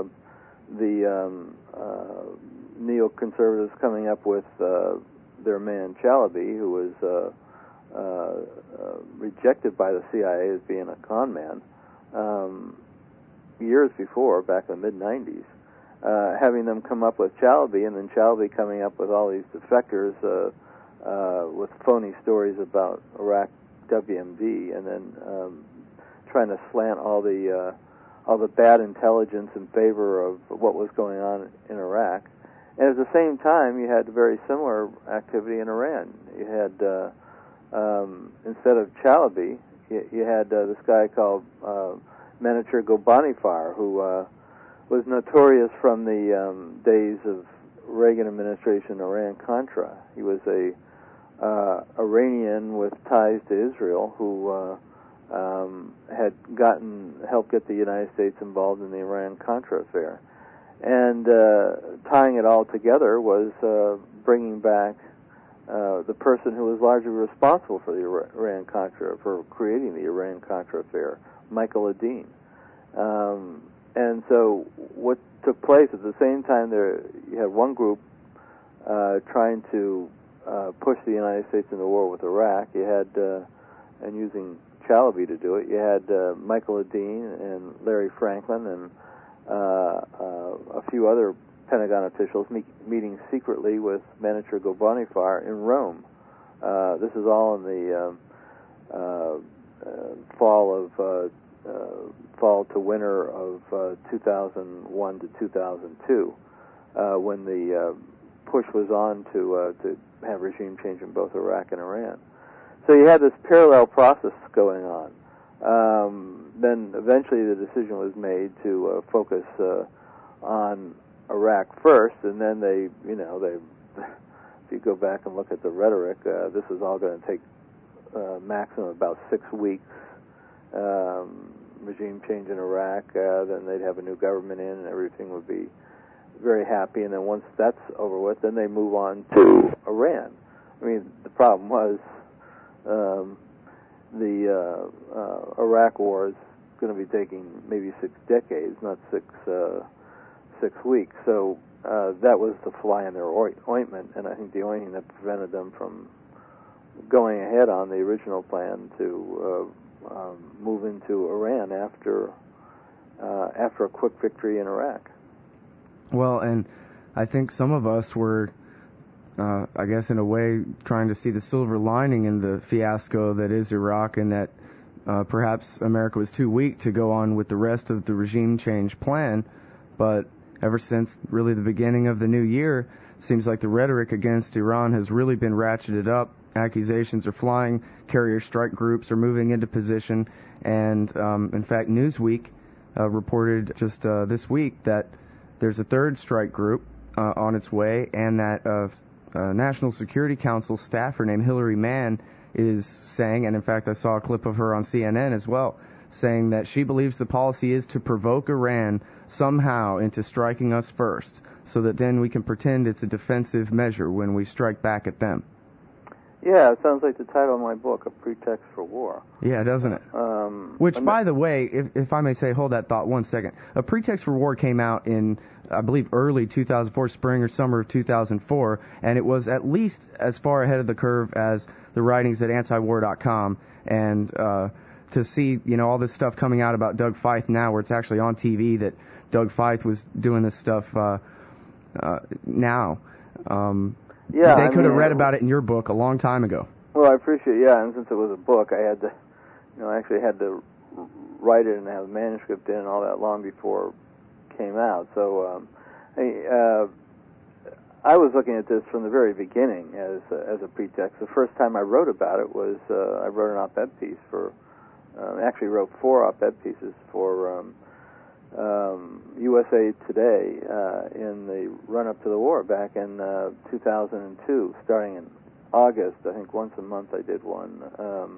the um, uh, neoconservatives coming up with uh, their man Chalabi, who was uh, uh, uh, rejected by the C I A as being a con man um, years before, back in the mid nineties. Uh, having them come up with Chalabi, and then Chalabi coming up with all these defectors uh, uh, with phony stories about Iraq W M D, and then um, trying to slant all the uh, all the bad intelligence in favor of what was going on in Iraq. And at the same time, you had very similar activity in Iran. You had, uh, um, instead of Chalabi, you, you had uh, this guy called uh, Manacher Ghorbanifar, who uh, was notorious from the um, days of Reagan administration Iran-Contra. He was a uh, Iranian with ties to Israel who uh, um, had gotten helped get the United States involved in the Iran-Contra affair. And uh, tying it all together was uh, bringing back uh, the person who was largely responsible for the Iran-Contra, for creating the Iran-Contra affair, Michael Ledeen. Um, and so what took place at the same time, there you had one group uh, trying to uh, push the United States into war with Iraq. You had, uh, and using Chalabi to do it, you had uh, Michael Ledeen and Larry Franklin and Uh, uh, a few other Pentagon officials meet, meeting secretly with Manacher Ghorbanifar in Rome. Uh, this is all in the um, uh, uh, fall of uh, uh, fall to winter of uh, two thousand one to two thousand two, uh, when the uh, push was on to uh, to have regime change in both Iraq and Iran. So you had this parallel process going on. Um, then eventually the decision was made to uh, focus uh, on Iraq first, and then they, you know, they, if you go back and look at the rhetoric, uh, this is all going to take uh, maximum about six weeks. Um, regime change in Iraq, uh, then they'd have a new government in, and everything would be very happy. And then once that's over with, then they move on to Iran. I mean, the problem was. Um, The uh, uh, Iraq wars going to be taking maybe six decades, not six uh, six weeks. So uh, that was the fly in their ointment, and I think the only thing that prevented them from going ahead on the original plan to uh, um, move into Iran after uh, after a quick victory in Iraq. Well, and I think some of us were, uh, I guess in a way, trying to see the silver lining in the fiasco that is Iraq, and that uh, perhaps America was too weak to go on with the rest of the regime change plan. But ever since really the beginning of the new year, seems like the rhetoric against Iran has really been ratcheted up. Accusations are flying. Carrier strike groups are moving into position. And, um, in fact, Newsweek uh, reported just uh, this week that there's a third strike group uh, on its way, and that uh, uh, National Security Council staffer named Hillary Mann is saying, and in fact I saw a clip of her on C N N as well, saying that she believes the policy is to provoke Iran somehow into striking us first, so that then we can pretend it's a defensive measure when we strike back at them. Yeah, it sounds like the title of my book, A Pretext for War. Yeah, doesn't it? Um, Which, by the way, if, if I may say, hold that thought one second. A Pretext for War came out in, I believe, early two thousand four, spring or summer of two thousand four, and it was at least as far ahead of the curve as the writings at anti war dot com. And uh, to see, you know, all this stuff coming out about Doug Feith now, where it's actually on T V that Doug Feith was doing this stuff uh, uh, now. Um, Yeah, they I could have mean, read about it in your book a long time ago. Well, I appreciate, yeah, and since it was a book, I had to, you know, I actually had to write it and have a manuscript in and all that long before it came out. So, um, I, uh, I was looking at this from the very beginning as a, as a pretext. The first time I wrote about it was uh, I wrote an op-ed piece for, uh, actually wrote four op-ed pieces for um, um, U S A Today uh, in the run-up to the war back in uh, two thousand two, starting in August. I think once a month I did one. Um,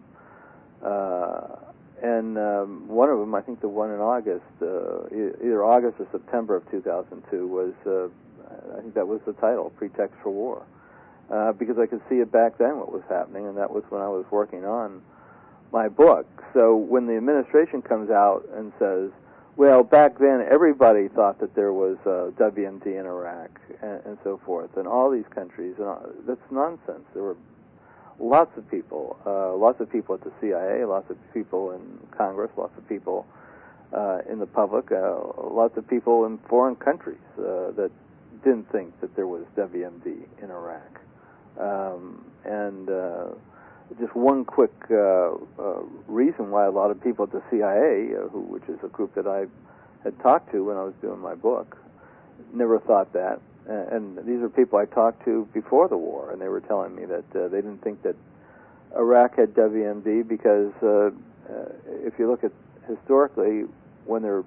uh, and um, one of them, I think the one in August, uh, either August or September of two thousand two, was, uh, I think that was the title, Pretext for War. Uh, because I could see it back then what was happening, and that was when I was working on my book. So when the administration comes out and says, well, back then everybody thought that there was uh, W M D in Iraq and, and so forth, and all these countries. And all, that's nonsense. There were lots of people, uh, lots of people at the C I A, lots of people in Congress, lots of people uh, in the public, uh, lots of people in foreign countries uh, that didn't think that there was W M D in Iraq. Um, and uh, just one quick uh, uh, reason why a lot of people at the C I A, uh, who, which is a group that I had talked to when I was doing my book, never thought that. And, and these are people I talked to before the war, and they were telling me that uh, they didn't think that Iraq had W M D because uh, uh, if you look at historically, when they're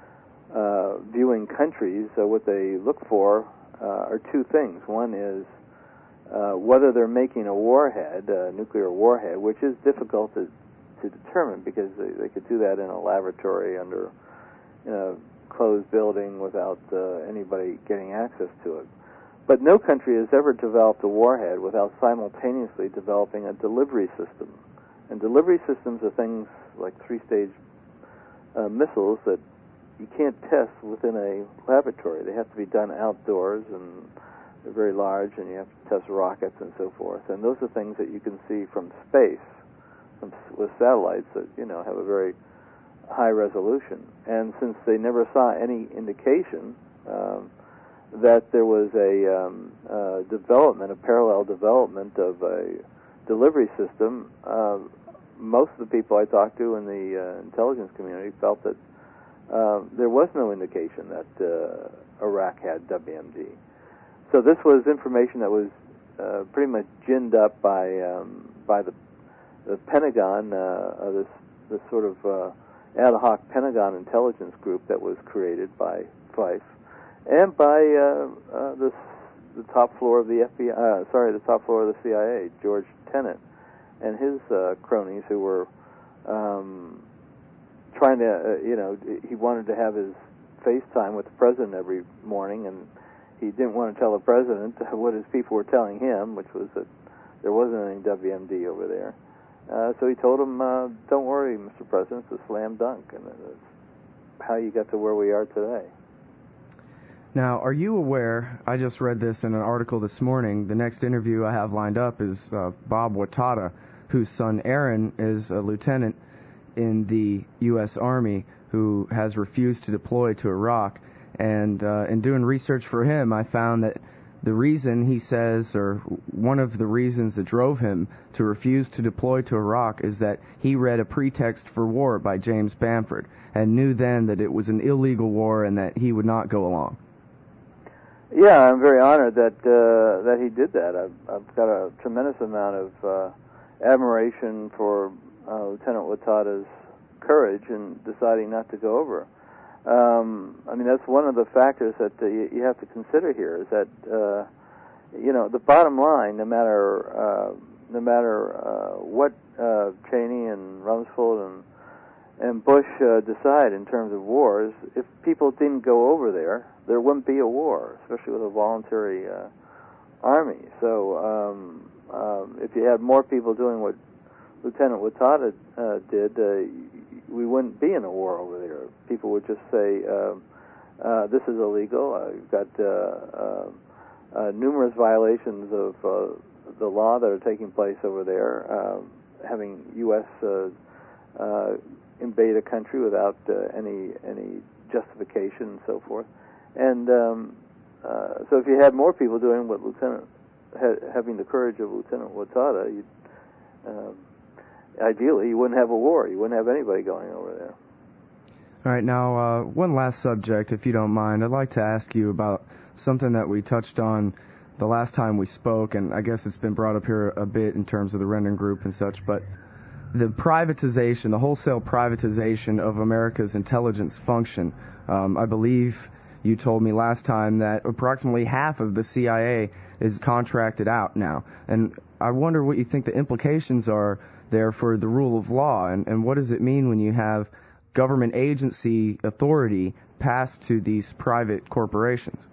uh, viewing countries, uh, what they look for uh, are two things. One is Uh, whether they're making a warhead, a nuclear warhead, which is difficult to, to determine because they, they could do that in a laboratory under in a closed building without uh, anybody getting access to it. But no country has ever developed a warhead without simultaneously developing a delivery system. And delivery systems are things like three-stage uh, missiles that you can't test within a laboratory. They have to be done outdoors, and they're very large, and you have to test rockets and so forth. And those are things that you can see from space, from, with satellites that, you know, have a very high resolution. And since they never saw any indication um, that there was a um, uh, development, a parallel development of a delivery system, uh, most of the people I talked to in the uh, intelligence community felt that uh, there was no indication that uh, Iraq had W M D. So this was information that was uh, pretty much ginned up by um, by the, the Pentagon, uh, uh, this this sort of uh, ad hoc Pentagon intelligence group that was created by Feith, and by uh, uh, this, the top floor of the F B I. Uh, sorry, the top floor of the C I A, George Tenet, and his uh, cronies, who were um, trying to, uh, you know, he wanted to have his FaceTime with the president every morning, and he didn't want to tell the president what his people were telling him, which was that there wasn't any W M D over there. Uh, so he told him, uh, don't worry, Mister President, it's a slam dunk, and it's how you got to where we are today. Now, are you aware, I just read this in an article this morning, the next interview I have lined up is uh, Bob Wattada, whose son Aaron is a lieutenant in the U S Army who has refused to deploy to Iraq. And uh, in doing research for him, I found that the reason he says, or one of the reasons that drove him to refuse to deploy to Iraq is that he read A Pretext for War by James Bamford and knew then that it was an illegal war and that he would not go along. Yeah, I'm very honored that uh, that he did that. I've, I've got a tremendous amount of uh, admiration for uh, Lieutenant Wattada's courage in deciding not to go over. Um, I mean, that's one of the factors that uh, you, you have to consider here. Is that uh, you know the bottom line, no matter uh, no matter uh, what uh, Cheney and Rumsfeld and and Bush uh, decide in terms of wars, if people didn't go over there, there wouldn't be a war, especially with a voluntary uh, army. So um, um, if you had more people doing what Lieutenant Wattada uh, did, uh, we wouldn't be in a war over there. People would just say, uh, uh, this is illegal. Uh, you've got uh, uh, uh, numerous violations of uh, the law that are taking place over there, uh, having U S Uh, uh, invade a country without uh, any any justification and so forth. And um, uh, so if you had more people doing what Lieutenant, ha- having the courage of Lieutenant Wattada, you'd, um, ideally you wouldn't have a war. You wouldn't have anybody going over there. All right, now uh, one last subject, if you don't mind. I'd like to ask you about something that we touched on the last time we spoke, and I guess it's been brought up here a bit in terms of the Rendon Group and such, but the privatization, the wholesale privatization of America's intelligence function. Um, I believe you told me last time that approximately half of the C I A is contracted out now. And I wonder what you think the implications are there for the rule of law, and, and what does it mean when you have government agency authority passed to these private corporations?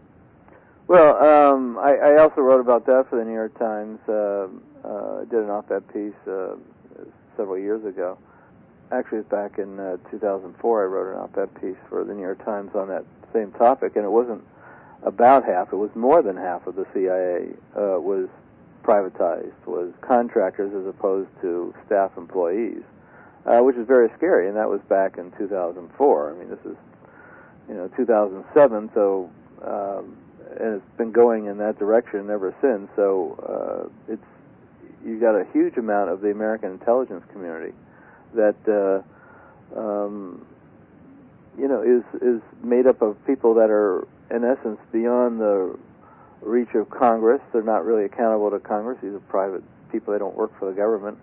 Well, um, I, I also wrote about that for the New York Times. Uh, uh, I did an op-ed piece uh, several years ago. Actually, it's back in uh, two thousand four. I wrote an op-ed piece for the New York Times on that same topic, and it wasn't about half. It was more than half of the C I A uh, was privatized, was contractors as opposed to staff employees, uh, which is very scary. And that was back in two thousand four. I mean, this is you know two thousand seven, so um, and it's been going in that direction ever since. So uh, it's you got a huge amount of the American intelligence community that uh, um, you know is is made up of people that are in essence beyond the reach of Congress. They're not really accountable to Congress. These are private people. They don't work for the government.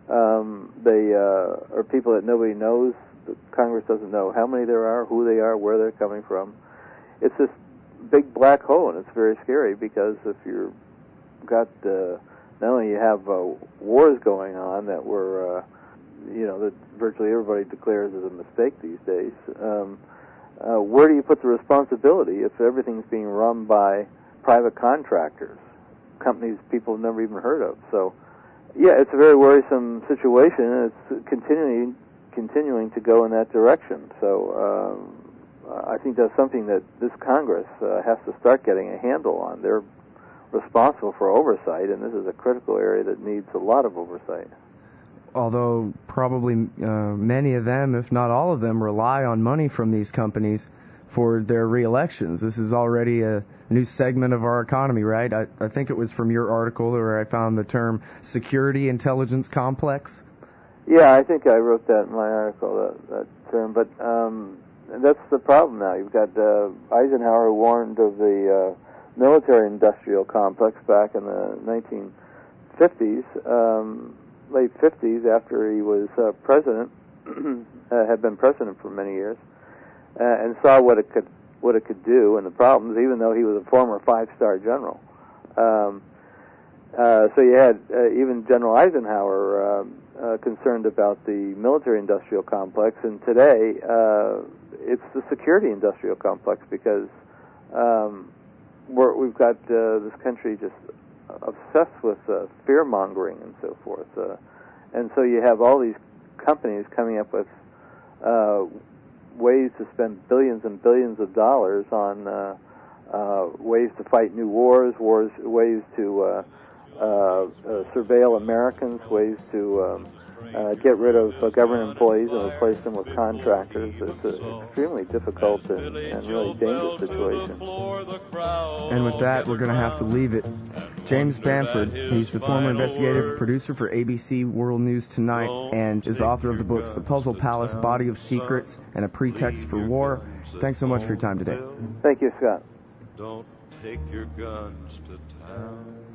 Um, they uh, are people that nobody knows. The Congress doesn't know how many there are, who they are, where they're coming from. It's this big black hole, and it's very scary because if you're got uh, not only you have uh, wars going on that were, uh, you know, that virtually everybody declares as a mistake these days. Um, uh, where do you put the responsibility if everything's being run by private contractors, companies people have never even heard of? So, yeah, it's a very worrisome situation, and it's continuing continuing to go in that direction. So, um, I think that's something that this Congress uh, has to start getting a handle on. They're responsible for oversight, and this is a critical area that needs a lot of oversight. Although probably uh, many of them, if not all of them, rely on money from these companies for their re-elections. This is already a new segment of our economy, right? I, I think it was from your article where I found the term security intelligence complex. Yeah, I think I wrote that in my article, that, that term. But um, that's the problem now. You've got uh, Eisenhower warned of the uh, military-industrial complex back in the nineteen fifties, um, late fifties, after he was uh, president, uh, had been president for many years, uh, and saw what it could what it could do and the problems, even though he was a former five-star general. Um, uh, so you had uh, even General Eisenhower uh, uh, concerned about the military-industrial complex, and today uh, it's the security-industrial complex because um, we're, we've got uh, this country just obsessed with uh, fear-mongering and so forth. Uh, And so you have all these companies coming up with uh, ways to spend billions and billions of dollars on uh, uh, ways to fight new wars, wars, ways to uh, uh, uh, surveil Americans, ways to um, uh, get rid of uh, government employees and replace them with contractors. It's an extremely difficult and, and really dangerous situation. And with that, we're going to have to leave it. James Bamford, he's the former investigative producer for A B C World News Tonight and is the author of the books The Puzzle Palace, Body of Secrets, and A Pretext for War. Thanks so much for your time today. Thank you, Scott. Don't take your guns to town.